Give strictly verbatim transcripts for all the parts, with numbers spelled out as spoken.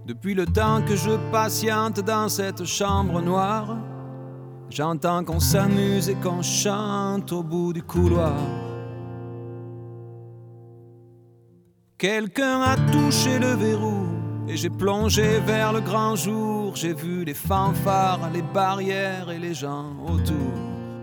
Depuis le temps que je patiente dans cette chambre noire, j'entends qu'on s'amuse et qu'on chante au bout du couloir. Quelqu'un a touché le verrou et j'ai plongé vers le grand jour. J'ai vu les fanfares, les barrières et les gens autour.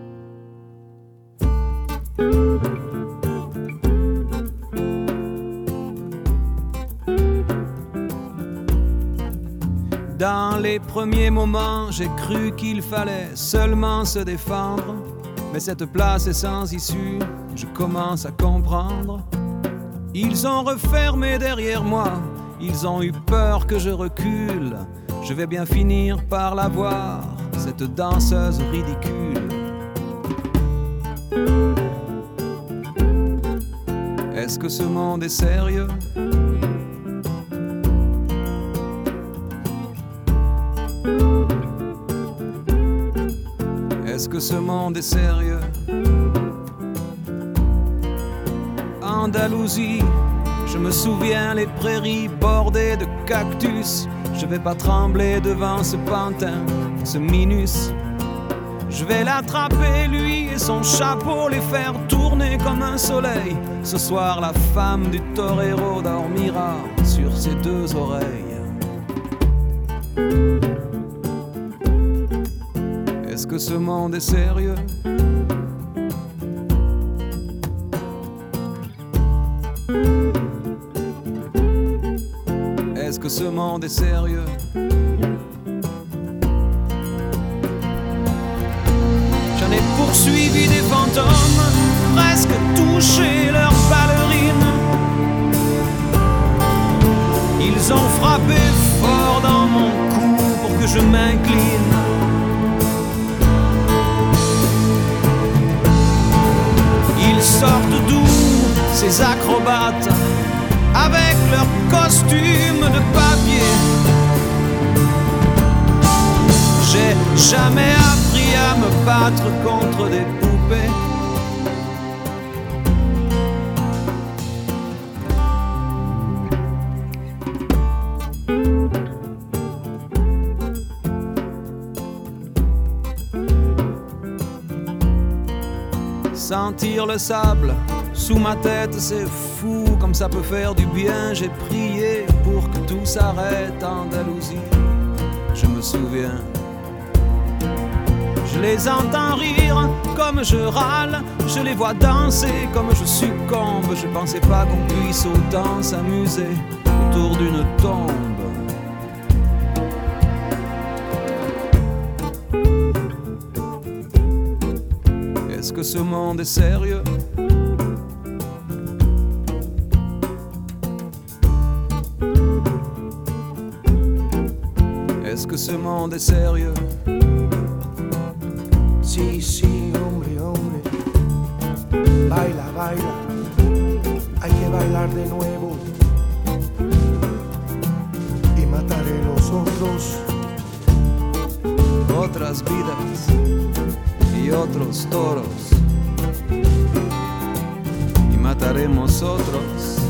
Dans les premiers moments, j'ai cru qu'il fallait seulement se défendre. Mais cette place est sans issue, je commence à comprendre. Ils ont refermé derrière moi, ils ont eu peur que je recule. Je vais bien finir par la voir, cette danseuse ridicule. Est-ce que ce monde est sérieux ? Est-ce que ce monde est sérieux ? Andalousie, je me souviens les prairies bordées de cactus. Je vais pas trembler devant ce pantin, ce minus. Je vais l'attraper lui et son chapeau, les faire tourner comme un soleil. Ce soir la femme du torero dormira sur ses deux oreilles. Est-ce que ce monde est sérieux ? Est-ce que ce monde est sérieux ? J'en ai poursuivi des fantômes, presque touché leurs ballerines. Ils ont frappé fort dans mon cou pour que je m'incline. Ils sortent d'où, ces acrobates, avec leurs costumes de papier. J'ai jamais appris à me battre contre des poupées. Sentir le sable sous ma tête, c'est fou comme ça peut faire du bien. J'ai prié pour que tout s'arrête, Andalousie, je me souviens. Je les entends rire comme je râle, je les vois danser comme je succombe. Je pensais pas qu'on puisse autant s'amuser autour d'une tombe. Est-ce que ce monde est sérieux ? Est-ce que ce monde est sérieux ? Sí, sí, hombre, hombre. Baila, baila. Hay que bailar de nuevo. Y mataré los otros. Otras vidas y otros toros. Y mataremos otros.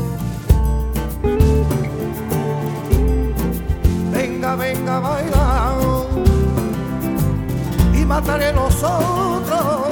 Venga, venga, baila. Y mataré los otros.